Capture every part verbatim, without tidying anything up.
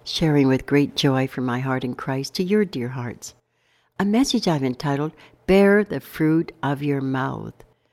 sharing with great joy from my heart in Christ to your dear hearts. A message I've entitled, Bear the Fruit of Your Mouth.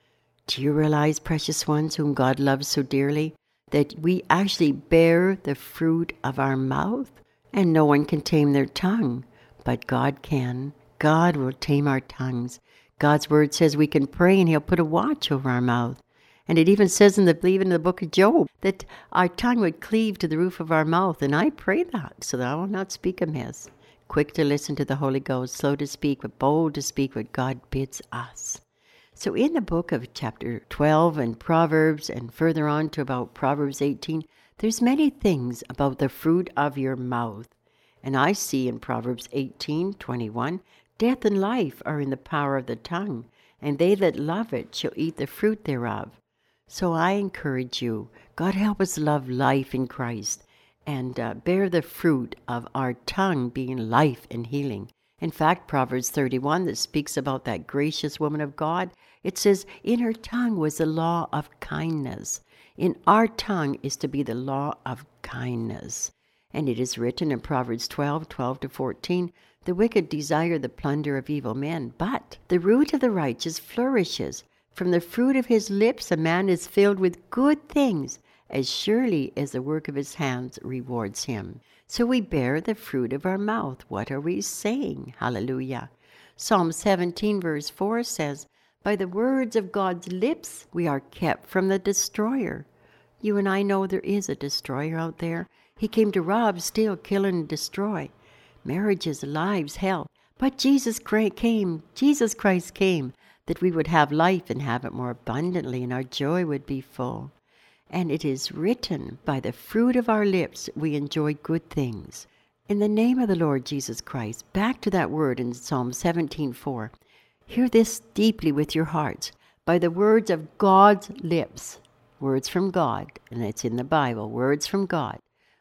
Do you realize, precious ones, whom God loves so dearly, that we actually bear the fruit of our mouth? And no one can tame their tongue, but God can. God will tame our tongues. God's word says we can pray and he'll put a watch over our mouth. And it even says in the, believe in the book of Job, that our tongue would cleave to the roof of our mouth. And I pray that, so that I will not speak amiss. Quick to listen to the Holy Ghost, slow to speak, but bold to speak what God bids us. So in the book of chapter twelve and Proverbs, and further on to about Proverbs eighteen, there's many things about the fruit of your mouth. And I see in Proverbs eighteen twenty-one, death and life are in the power of the tongue, and they that love it shall eat the fruit thereof. So I encourage you, God help us love life in Christ and uh, bear the fruit of our tongue being life and healing. In fact, Proverbs thirty-one that speaks about that gracious woman of God, it says, in her tongue was the law of kindness. In our tongue is to be the law of kindness. And it is written in Proverbs twelve, twelve to fourteen, the wicked desire the plunder of evil men, but the root of the righteous flourishes. From the fruit of his lips a man is filled with good things, as surely as the work of his hands rewards him. So we bear the fruit of our mouth. What are we saying? Hallelujah. Psalm seventeen verse four says, by the words of God's lips we are kept from the destroyer. You and I know there is a destroyer out there. He came to rob, steal, kill, and destroy. Marriages, lives, health. But Jesus Christ came, Jesus Christ came, that we would have life and have it more abundantly, and our joy would be full. And it is written, by the fruit of our lips we enjoy good things. In the name of the Lord Jesus Christ, back to that word in Psalm seventeen four. Hear this deeply with your hearts. By the words of God's lips, words from God, and it's in the Bible, words from God,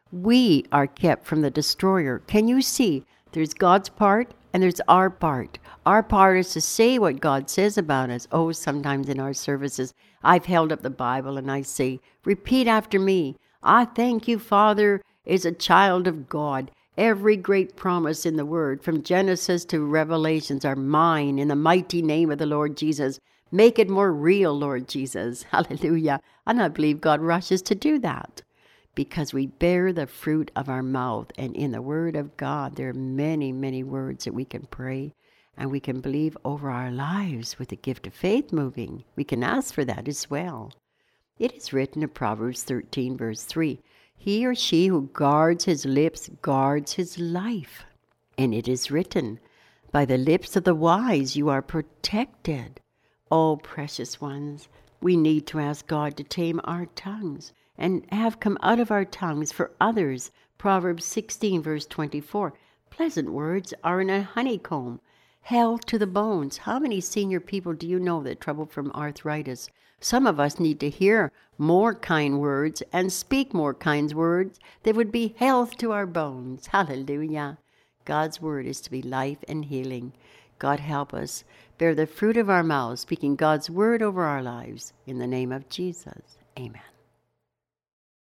we are kept from the destroyer. Can you see? There's God's part and there's our part. Our part is to say what God says about us. Oh, sometimes in our services, I've held up the Bible and I say, repeat after me. I thank you, Father, is a child of God. Every great promise in the Word, from Genesis to Revelations, are mine in the mighty name of the Lord Jesus. Make it more real, Lord Jesus. Hallelujah. And I believe God rushes to do that, because we bear the fruit of our mouth. And in the Word of God, there are many, many words that we can pray and we can believe over our lives with the gift of faith moving. We can ask for that as well. It is written in Proverbs thirteen, verse three, he or she who guards his lips guards his life. And it is written, by the lips of the wise you are protected. Oh, precious ones, we need to ask God to tame our tongues and have come out of our tongues for others. Proverbs sixteen, verse twenty-four. Pleasant words are in a honeycomb, health to the bones. How many senior people do you know that trouble from arthritis? Some of us need to hear more kind words and speak more kind words that would be health to our bones. Hallelujah. God's word is to be life and healing. God help us bear the fruit of our mouths, speaking God's word over our lives. In the name of Jesus, amen.